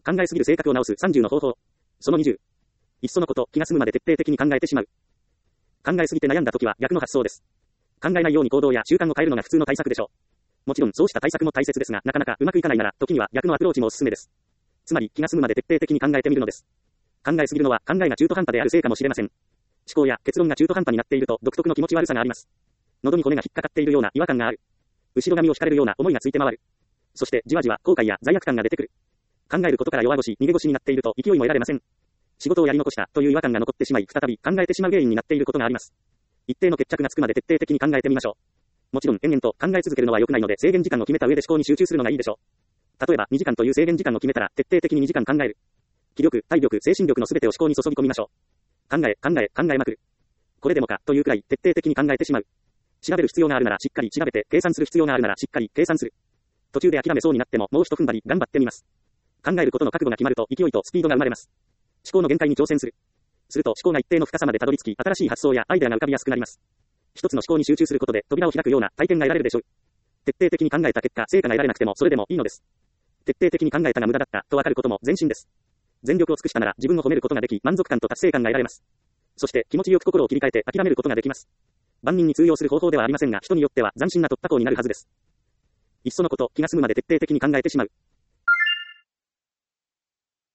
考えすぎる性格を直す30の方法。その20。いっそのこと、気が済むまで徹底的に考えてしまう。考えすぎて悩んだ時は逆の発想です。考えないように行動や習慣を変えるのが普通の対策でしょう。もちろんそうした対策も大切ですが、なかなかうまくいかないなら、時には逆のアプローチもおすすめです。つまり、気が済むまで徹底的に考えてみるのです。考えすぎるのは考えが中途半端であるせいかもしれません。思考や結論が中途半端になっていると独特の気持ち悪さがあります。喉に骨が引っかかっているような違和感がある。後ろ髪を引かれるような思いがついて回る。そしてじわじわ後悔や罪悪感が出てくる。考えることから弱腰、逃げ腰になっていると勢いも得られません。仕事をやり残したという違和感が残ってしまい、再び考えてしまう原因になっていることがあります。一定の決着がつくまで徹底的に考えてみましょう。もちろん延々と考え続けるのは良くないので、制限時間を決めた上で思考に集中するのがいいでしょう。例えば2時間という制限時間を決めたら徹底的に2時間考える。気力、体力、精神力のすべてを思考に注ぎ込みましょう。考えまくる。これでもかというくらい徹底的に考えてしまう。調べる必要があるならしっかり調べて、計算する必要があるならしっかり計算する。途中で諦めそうになってももう一踏ん張り頑張ってみます。考えることの覚悟が決まると勢いとスピードが生まれます。思考の限界に挑戦する。すると思考が一定の深さまでたどり着き、新しい発想やアイデアが浮かびやすくなります。一つの思考に集中することで扉を開くような体験が得られるでしょう。徹底的に考えた結果、成果が得られなくてもそれでもいいのです。徹底的に考えたが無駄だったとわかることも前進です。全力を尽くしたなら自分を褒めることができ、満足感と達成感が得られます。そして気持ちよく心を切り替えて諦めることができます。万人に通用する方法ではありませんが、人によっては斬新な突破口になるはずです。いっそのこと、気が済むまで徹底的に考えてしまう。